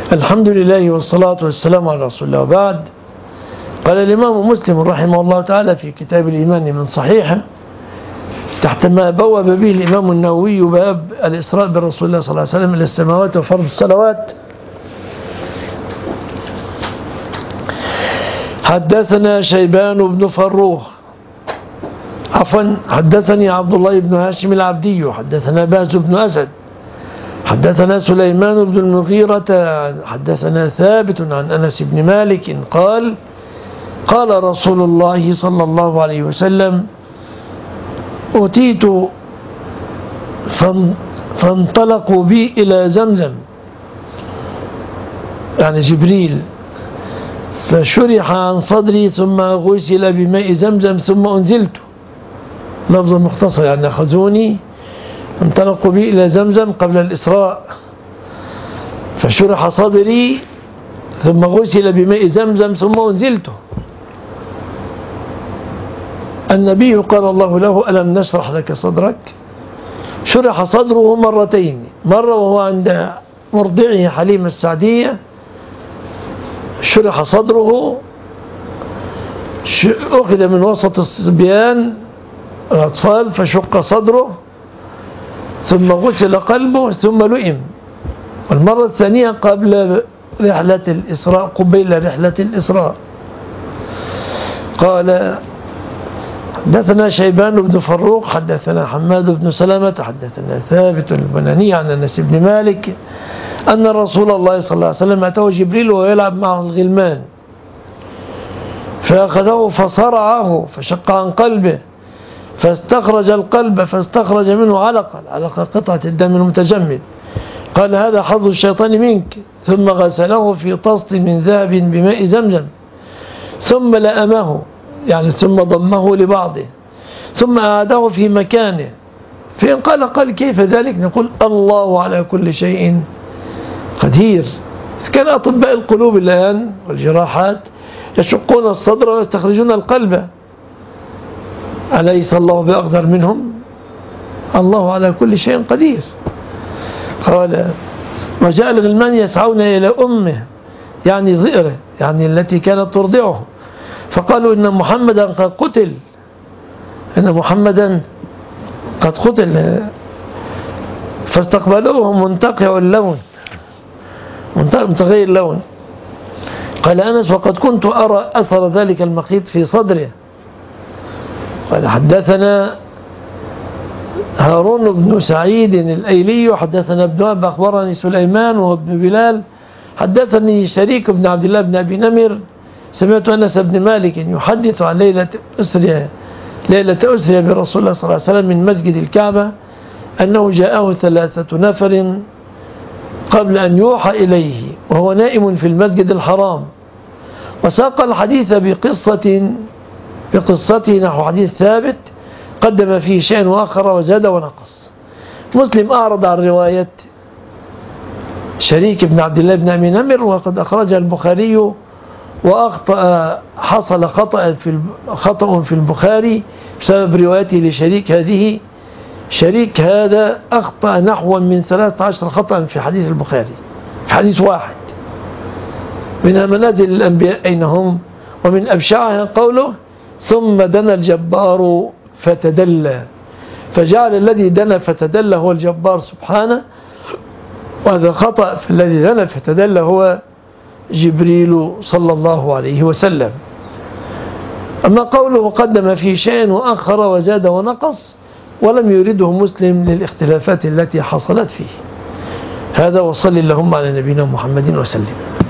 الحمد لله والصلاة والسلام على رسول الله. وبعد، قال الإمام مسلم رحمه الله تعالى في كتاب الإيمان من صحيحه تحت ما بوب به الإمام النووي باب الإسراء برسول الله صلى الله عليه وسلم إلى السماوات وفرض الصلوات: حدثنا شيبان بن فروخ حدثني عبد الله بن هاشم العبدي حدثنا باز بن أسد حدثنا سليمان بن المغيرة حدثنا ثابت عن أنس بن مالك قال: قال رسول الله صلى الله عليه وسلم: أتيت فانطلقوا بي إلى زمزم، يعني جبريل، فشرح عن صدري ثم غسل بماء زمزم ثم أنزلت. لفظ مختصر، يعني أخذوني انطلقوا بي إلى زمزم قبل الإسراء، فشرح صدري ثم غسل بماء زمزم ثم أنزلته. النبي قال الله له: ألم نشرح لك صدرك؟ شرح صدره مرتين، مرة وهو عند مرضعه حليمة السعدية شرح صدره، أخذ من وسط الصبيان الأطفال فشق صدره ثم غسل قلبه ثم لئم. والمرة الثانية قبل رحلة الإسراء، قبيل رحلة الإسراء. قال: حدثنا شيبان بن فروخ حدثنا حماد بن سلمة حدثنا ثابت البناني عن أنس بن مالك أن رسول الله صلى الله عليه وسلم أتاه جبريل وهو يلعب معه الغلمان، فأخذه فصرعه فشق عن قلبه فاستخرج القلب فاستخرج منه علقة قطعة الدم المتجمد. قال: هذا حظ الشيطان منك. ثم غسله في طست من ذهب بماء زمزم ثم لأمه، يعني ثم ضمه لبعضه ثم أعاده في مكانه. فإن قال كيف ذلك؟ نقول: الله على كل شيء قدير. كان أطباء القلوب الآن والجراحات يشقون الصدر ويستخرجون القلب، أليس الله بأقدر منهم؟ الله على كل شيء قدير. قال: وجاء الغلمان يسعون إلى أمه، يعني ظئره، يعني التي كانت ترضعه، فقالوا: إن محمدا قد قتل، إن محمدا قد قتل. فاستقبلوه منتقع اللون، متغير اللون. قال أنس: وقد كنت أرى أثر ذلك المخيط في صدره. قال: حدثنا هارون بن سعيد الأيلي حدثنا ابن وهب أخبرني سليمان وابن بلال حدثني شريك بن عبد الله بن أبي نمر سمعت أنس بن مالك يحدث عن ليلة أسري برسول الله صلى الله عليه وسلم من مسجد الكعبة أنه جاءه 3 نفر قبل أن يوحى إليه وهو نائم في المسجد الحرام، وساق الحديث بقصته نحو حديث ثابت قدم فيه شيء وآخر وزاد ونقص. مسلم أعرض عن رواية شريك بن عبد الله بن أبي نمر وقد أخرجها البخاري، وأخطأ، حصل خطأ في البخاري بسبب روايته لشريك هذه. شريك هذا أخطأ نحو من 13 خطأ في حديث البخاري، في حديث واحد. منها منازل الأنبياء أين هم، ومن أبشعها قوله: ثم دنا الجبار فتدلى، فجعل الذي دنا فتدلى هو الجبار سبحانه، وهذا خطأ. في الذي دنا فتدلى هو جبريل صلى الله عليه وسلم. أما قوله قدم فيه شيء وآخر وزاد ونقص ولم يرده مسلم للاختلافات التي حصلت فيه. هذا، وصل اللهم على نبينا محمد وسلم.